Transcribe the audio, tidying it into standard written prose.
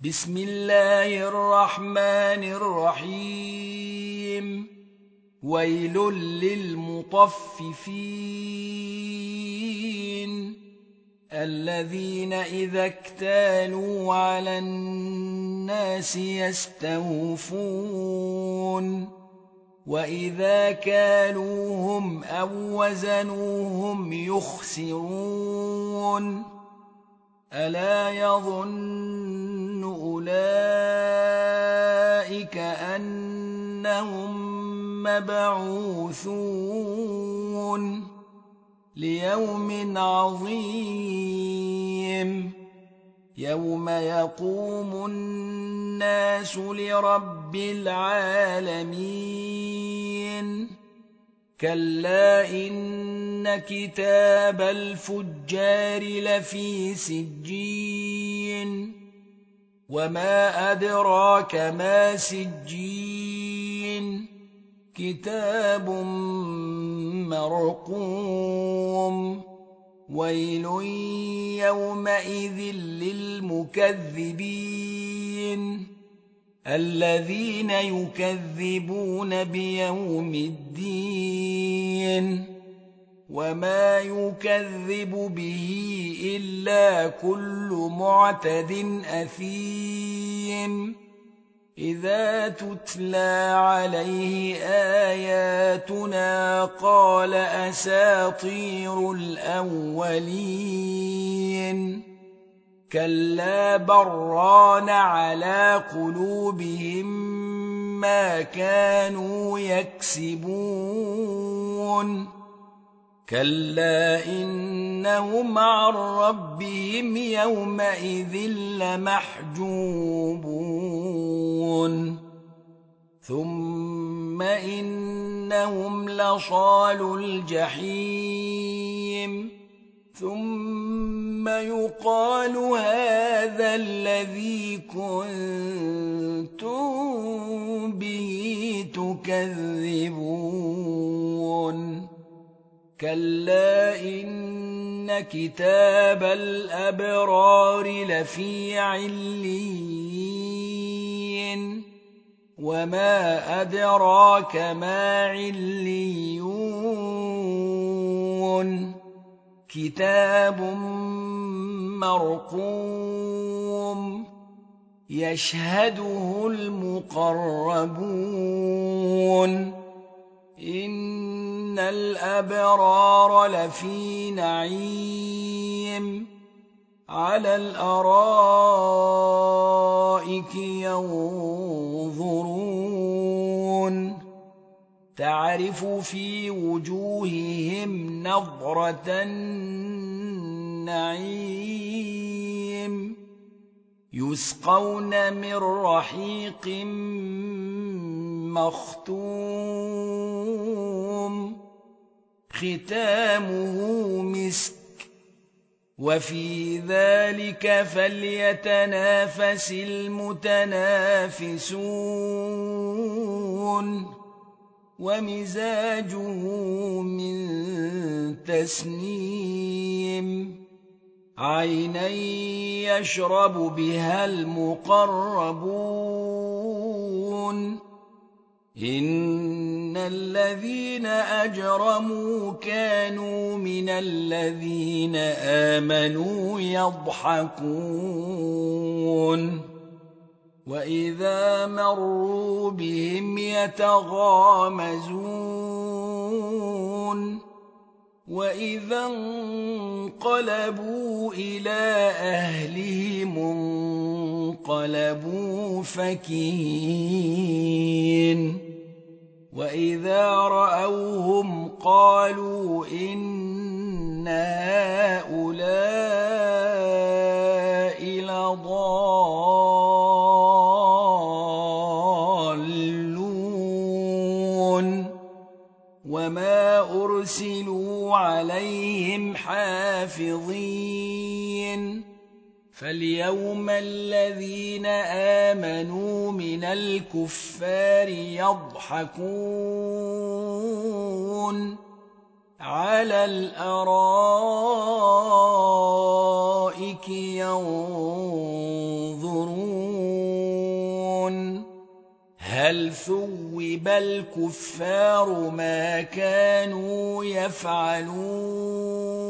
بسم الله الرحمن الرحيم ويل للمطففين الذين إذا اكتالوا على الناس يستوفون وإذا كالوهم أو وزنوهم يخسرون ألا يظن أولئك أنهم مبعوثون ليوم عظيم يوم يقوم الناس لرب العالمين كلا إن كتاب الفجار لفي سجين وما أدراك ما سجين كتاب مرقوم ويل يومئذ للمكذبين الذين يكذبون بيوم الدين وما يكذب به إلا كل معتد أثيم إذا تتلى عليه آياتنا قال أساطير الأولين كلا بران على قلوبهم ما كانوا يكسبون كلا إنهم عن ربهم يومئذ لمحجوبون ثم إنهم لصالو الجحيم ثم يقال هذا الذي كنتم به تكذبون كلا إن كتاب الأبرار لفي عليين وما أدراك ما عليون كتاب مرقوم يشهده المقربون إن الأبرار لفي نعيم على الأرائك ينظرون تعرف في وجوههم نضرة النعيم يسقون من رحيق مختوم ختامه مسك وفي ذلك فليتنافس المتنافسون ومزاجه من تسنيم عينا يشرب بها المقربون إن الذين أجرموا كانوا من الذين آمنوا يضحكون وإذا مروا بهم يتغامزون وإذا انقلبوا إلى أهلهم انقلبوا فكهين وإذا رأوهم قالوا إن هؤلاء لضالون وما أرسلوا عليهم حافظين فاليوم الذين آمنوا من الكفار يضحكون على الأرائك ينظرون هل ثوب الكفار ما كانوا يفعلون